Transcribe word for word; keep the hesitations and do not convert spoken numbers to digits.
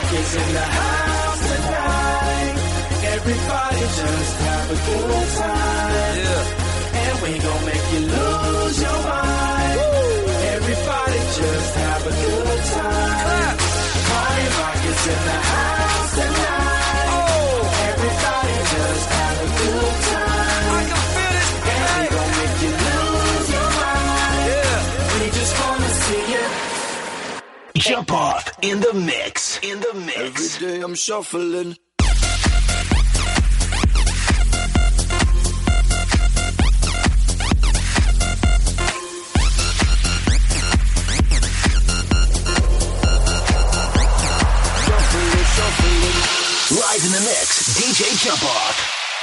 Rockets in the house tonight. Everybody just have a good time. Yeah. And we gon' make you lose your mind. Woo. Everybody just have a good time. Party rockets in the house tonight. Oh. Everybody just have a good time. I can feel it. And we gon' make you lose your mind. Yeah. We just wanna see you jump off in the mix. In the mix. Every day I'm shuffling. Live in the mix, D J Jump Off.